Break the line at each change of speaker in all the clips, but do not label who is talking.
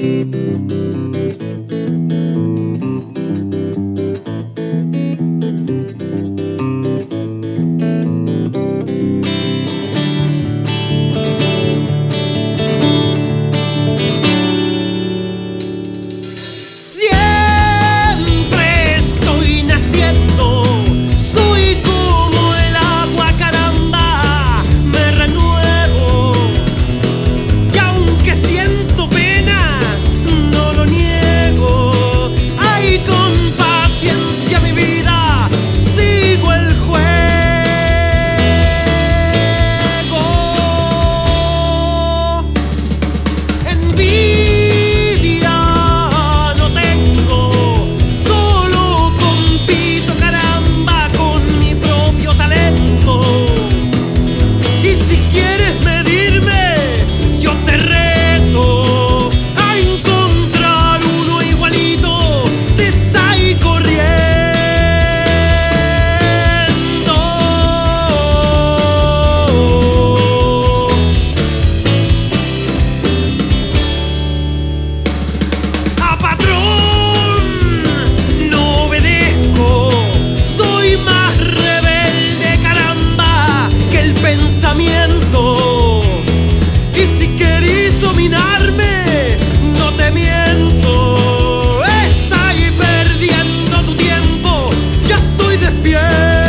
Y si querís dominarme, no te miento. Estás perdiendo tu tiempo, ya estoy despierto.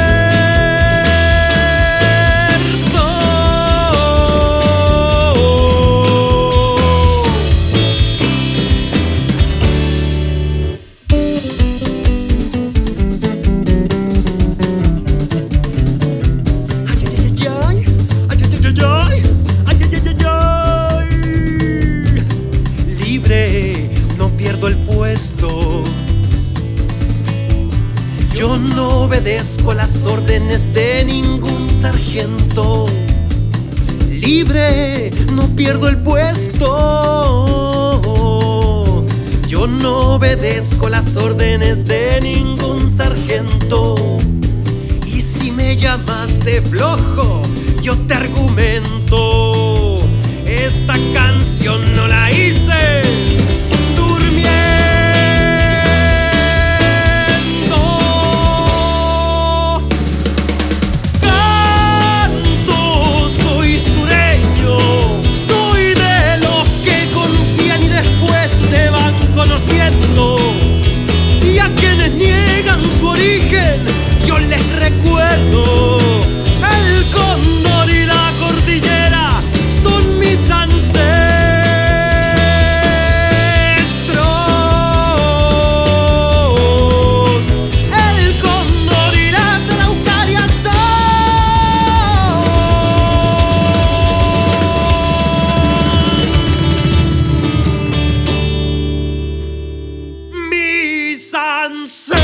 No pierdo el puesto. Yo no obedezco las órdenes de ningún sargento. Libre, no pierdo el puesto. Yo no obedezco las órdenes de ningún sargento. Y si me llamaste flojo, yo te argumento. Esta canción no la hice durmiendo. Canto, soy sureño, soy de los que confían y después te van conociendo. Y a quienes niegan su origen, yo les recuerdo: el cóndor y la cordillera son mis ancestros. El cóndor y las araucarias son mis ancestros.